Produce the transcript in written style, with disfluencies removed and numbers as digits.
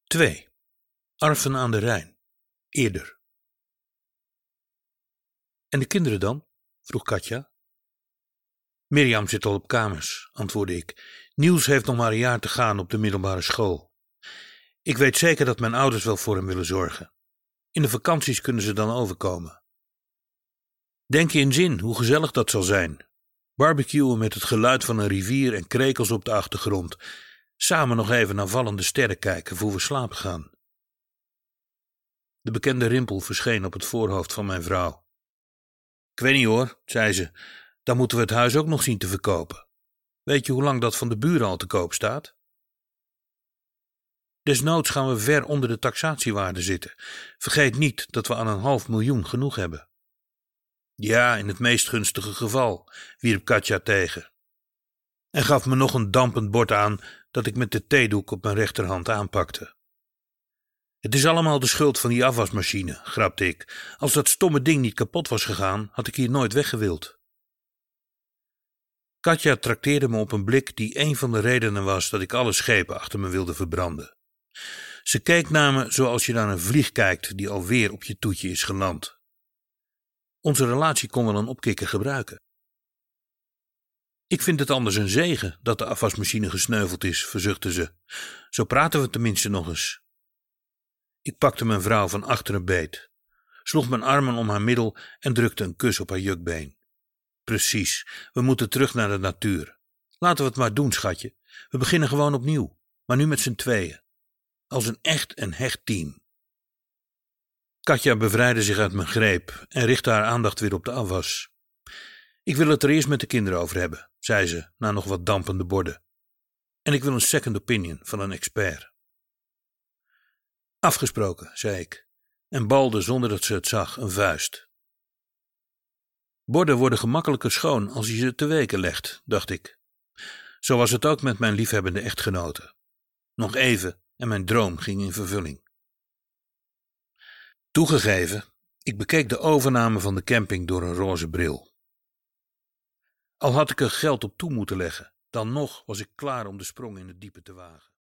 2. Arfen aan de Rijn. Eerder. En de kinderen dan? Vroeg Katja. Mirjam zit al op kamers, antwoordde ik. Niels heeft nog maar een jaar te gaan op de middelbare school. Ik weet zeker dat mijn ouders wel voor hem willen zorgen. In de vakanties kunnen ze dan overkomen. Denk je in zin hoe gezellig dat zal zijn. Barbecuen met het geluid van een rivier en krekels op de achtergrond. Samen nog even naar vallende sterren kijken voor we slapen gaan. De bekende rimpel verscheen op het voorhoofd van mijn vrouw. Ik weet niet hoor, zei ze, dan moeten we het huis ook nog zien te verkopen. Weet je hoe lang dat van de buren al te koop staat? Desnoods gaan we ver onder de taxatiewaarde zitten. Vergeet niet dat we aan 500.000 genoeg hebben. Ja, in het meest gunstige geval, wierp Katja tegen. En gaf me nog een dampend bord aan dat ik met de theedoek op mijn rechterhand aanpakte. Het is allemaal de schuld van die afwasmachine, grapte ik. Als dat stomme ding niet kapot was gegaan, had ik hier nooit weggewild. Katja trakteerde me op een blik die een van de redenen was dat ik alle schepen achter me wilde verbranden. Ze keek naar me zoals je naar een vlieg kijkt die alweer op je toetje is geland. Onze relatie kon wel een opkikker gebruiken. Ik vind het anders een zegen dat de afwasmachine gesneuveld is, verzuchtte ze. Zo praten we tenminste nog eens. Ik pakte mijn vrouw van achteren beet, sloeg mijn armen om haar middel en drukte een kus op haar jukbeen. Precies, we moeten terug naar de natuur. Laten we het maar doen, schatje. We beginnen gewoon opnieuw, maar nu met z'n tweeën. Als een echt en hecht team. Katja bevrijdde zich uit mijn greep en richtte haar aandacht weer op de afwas. Ik wil het er eerst met de kinderen over hebben, zei ze na nog wat dampende borden. En ik wil een second opinion van een expert. Afgesproken, zei ik, en balde zonder dat ze het zag een vuist. Borden worden gemakkelijker schoon als je ze te weken legt, dacht ik. Zo was het ook met mijn liefhebbende echtgenote. Nog even en mijn droom ging in vervulling. Toegegeven, ik bekeek de overname van de camping door een roze bril. Al had ik er geld op toe moeten leggen, dan nog was ik klaar om de sprong in het diepe te wagen.